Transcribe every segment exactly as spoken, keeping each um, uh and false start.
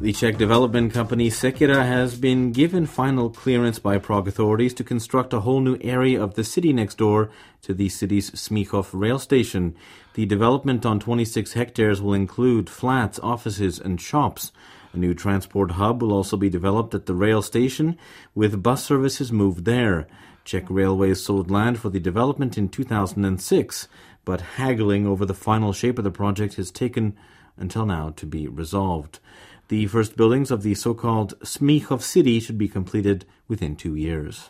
The Czech development company Sekyra has been given final clearance by Prague authorities to construct a whole new area of the city next door to the city's Smíchov rail station. The development on twenty-six hectares will include flats, offices and shops. A new transport hub will also be developed at the rail station, with bus services moved there. Czech Railways sold land for the development in two thousand six, but haggling over the final shape of the project has taken until now to be resolved. The first buildings of the so-called Smíchov city should be completed within two years.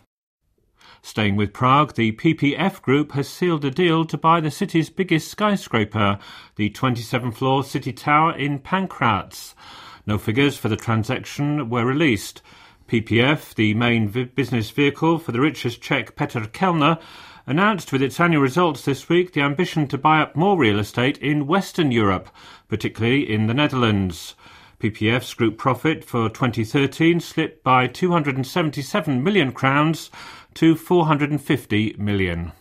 Staying with Prague, the P P F Group has sealed a deal to buy the city's biggest skyscraper, the twenty-seven floor city tower in Pankráč. No figures for the transaction were released. P P F, the main vi- business vehicle for the richest Czech Petr Kellner, announced with its annual results this week the ambition to buy up more real estate in Western Europe, particularly in the Netherlands. P P F's group profit for twenty thirteen slipped by two hundred seventy-seven million crowns to four hundred fifty million.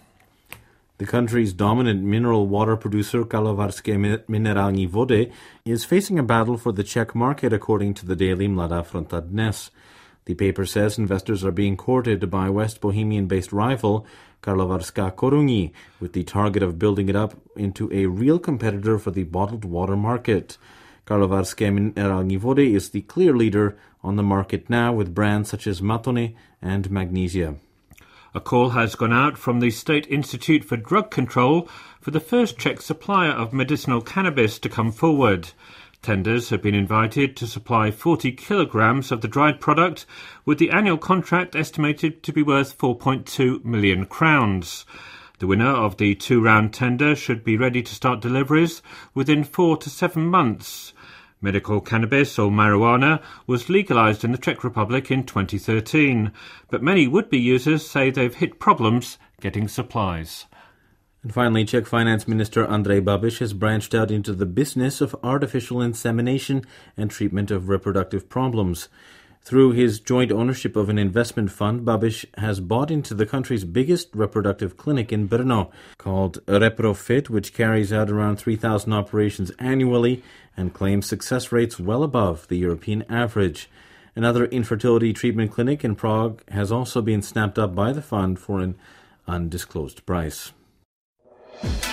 The country's dominant mineral water producer, Karlovarské minerální vody, is facing a battle for the Czech market, according to the daily Mladá Fronta Dnes. The paper says investors are being courted by West Bohemian-based rival Karlovarská Koruní, with the target of building it up into a real competitor for the bottled water market. Karlovarské minerální vody is the clear leader on the market now, with brands such as Matony and Magnesia. A call has gone out from the State Institute for Drug Control for the first Czech supplier of medicinal cannabis to come forward. Tenders have been invited to supply forty kilograms of the dried product, with the annual contract estimated to be worth four point two million crowns. The winner of the two-round tender should be ready to start deliveries within four to seven months. Medical cannabis, or marijuana, was legalised in the Czech Republic in twenty thirteen, but many would-be users say they've hit problems getting supplies. And finally, Czech Finance Minister Andrej Babiš has branched out into the business of artificial insemination and treatment of reproductive problems. Through his joint ownership of an investment fund, Babiš has bought into the country's biggest reproductive clinic in Brno, called ReproFit, which carries out around three thousand operations annually and claims success rates well above the European average. Another infertility treatment clinic in Prague has also been snapped up by the fund for an undisclosed price.